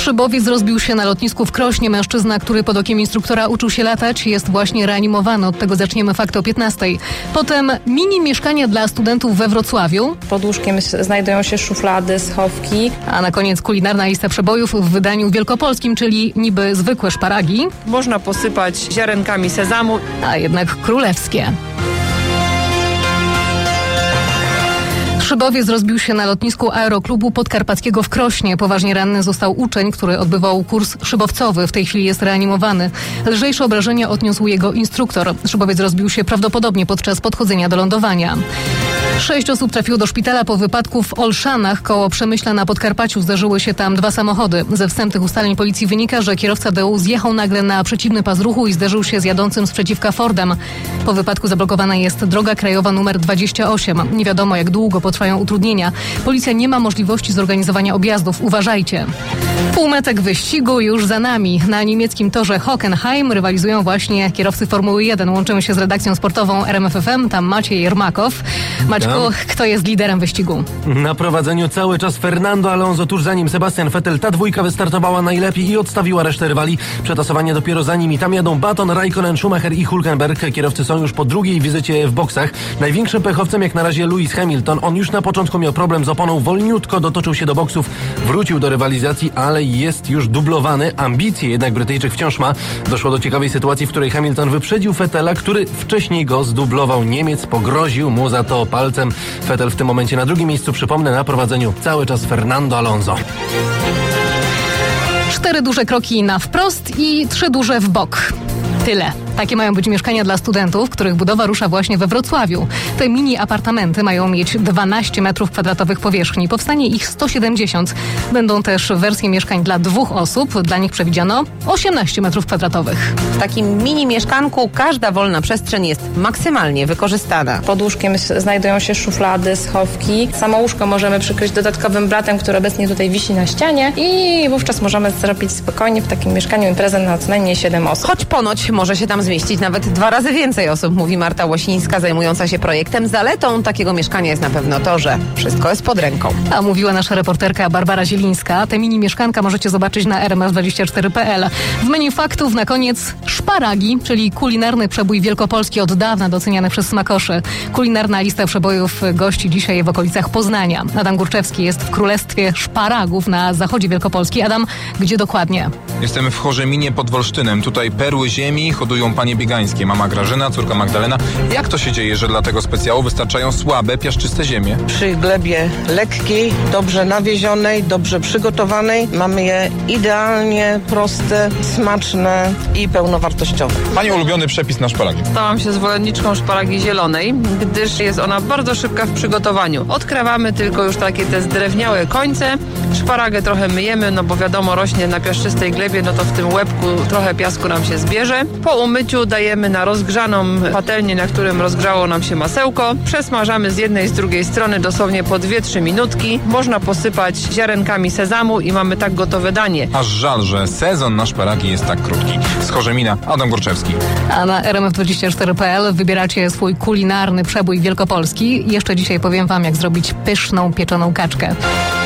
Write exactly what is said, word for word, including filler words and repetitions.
Szybowiec rozbił się na lotnisku w Krośnie. Mężczyzna, który pod okiem instruktora uczył się latać, jest właśnie reanimowany. Od tego zaczniemy fakty o piętnastej. Potem mini mieszkania dla studentów we Wrocławiu. Pod łóżkiem znajdują się szuflady, schowki. A na koniec kulinarna lista przebojów w wydaniu wielkopolskim, czyli niby zwykłe szparagi. Można posypać ziarenkami sezamu. A jednak królewskie. Szybowiec rozbił się na lotnisku Aeroklubu Podkarpackiego w Krośnie. Poważnie ranny został uczeń, który odbywał kurs szybowcowy. W tej chwili jest reanimowany. Lżejsze obrażenia odniósł jego instruktor. Szybowiec rozbił się prawdopodobnie podczas podchodzenia do lądowania. Sześć osób trafiło do szpitala po wypadku w Olszanach. Koło Przemyśla na Podkarpaciu zdarzyły się tam dwa samochody. Ze wstępnych ustaleń policji wynika, że kierowca D U zjechał nagle na przeciwny pas ruchu i zderzył się z jadącym sprzeciwka Fordem. Po wypadku zablokowana jest droga krajowa numer dwadzieścia osiem. Nie wiadomo, jak długo potrwają utrudnienia. Policja nie ma możliwości zorganizowania objazdów. Uważajcie. Półmetek wyścigu już za nami. Na niemieckim torze Hockenheim rywalizują właśnie kierowcy Formuły jeden. Łączymy się z redakcją sportową R M F F M. Tam Maciej Jermakow. Maćku, kto jest liderem wyścigu? Na prowadzeniu cały czas Fernando Alonso, tuż za nim Sebastian Vettel. Ta dwójka wystartowała najlepiej i odstawiła resztę rywali. Przetasowanie dopiero za nimi. Tam jadą Baton, Raikkonen, Schumacher i Hülkenberg. Kierowcy są już po drugiej wizycie w boksach. Największym pechowcem jak na razie Lewis Hamilton. On już na początku miał problem z oponą. Wolniutko dotoczył się do boksów. Wrócił do rywalizacji, ale jest już dublowany. Ambicje jednak Brytyjczyk wciąż ma. Doszło do ciekawej sytuacji, w której Hamilton wyprzedził Vettela, który wcześniej go zdublował. Niemiec pogroził mu za to palcem. Vettel w tym momencie na drugim miejscu, przypomnę, na prowadzeniu cały czas Fernando Alonso. Cztery duże kroki na wprost i trzy duże w bok. Tyle. Takie mają być mieszkania dla studentów, których budowa rusza właśnie we Wrocławiu. Te mini apartamenty mają mieć dwanaście metrów kwadratowych powierzchni. Powstanie ich sto siedemdziesiąt. Będą też wersje mieszkań dla dwóch osób. Dla nich przewidziano osiemnaście metrów kwadratowych. W takim mini mieszkanku każda wolna przestrzeń jest maksymalnie wykorzystana. Pod łóżkiem znajdują się szuflady, schowki. Samo łóżko możemy przykryć dodatkowym blatem, który obecnie tutaj wisi na ścianie i wówczas możemy zrobić spokojnie w takim mieszkaniu imprezę na co najmniej siedem osób. Choć ponoć może się tam zmieścić nawet dwa razy więcej osób, mówi Marta Łosińska, zajmująca się projektem. Zaletą takiego mieszkania jest na pewno to, że wszystko jest pod ręką. A mówiła nasza reporterka Barbara Zielińska. Te mini mieszkanka możecie zobaczyć na r m f dwadzieścia cztery kropka p l. W menu faktów na koniec szparagi, czyli kulinarny przebój wielkopolski, od dawna doceniany przez smakoszy. Kulinarna lista przebojów gości dzisiaj w okolicach Poznania. Adam Górczewski jest w Królestwie Szparagów na zachodzie Wielkopolski. Adam, gdzie dokładnie? Jestem w Chorzeminie pod Wolsztynem. Tutaj perły ziemi hodują panie biegańskie. Mama Grażyna, córka Magdalena. Jak to się dzieje, że dla tego specjału wystarczają słabe, piaszczyste ziemie? Przy glebie lekkiej, dobrze nawiezionej, dobrze przygotowanej mamy je idealnie proste, smaczne i pełnowartościowe. Pani ulubiony przepis na szparagi? Stałam się zwolenniczką szparagi zielonej, gdyż jest ona bardzo szybka w przygotowaniu. Odkrawamy tylko już takie te zdrewniałe końce. Szparagę trochę myjemy, no bo wiadomo, rośnie na piaszczystej glebie, no to w tym łebku trochę piasku nam się zbierze. Po umyciu dajemy na rozgrzaną patelnię, na którym rozgrzało nam się masełko. Przesmażamy z jednej i z drugiej strony dosłownie po dwie trzy minutki. Można posypać ziarenkami sezamu i mamy tak gotowe danie. Aż żal, że sezon na szparagi jest tak krótki. Z Chorzemina, Adam Górczewski. A na r m f dwadzieścia cztery kropka p l wybieracie swój kulinarny przebój wielkopolski. Jeszcze dzisiaj powiem wam, jak zrobić pyszną, pieczoną kaczkę.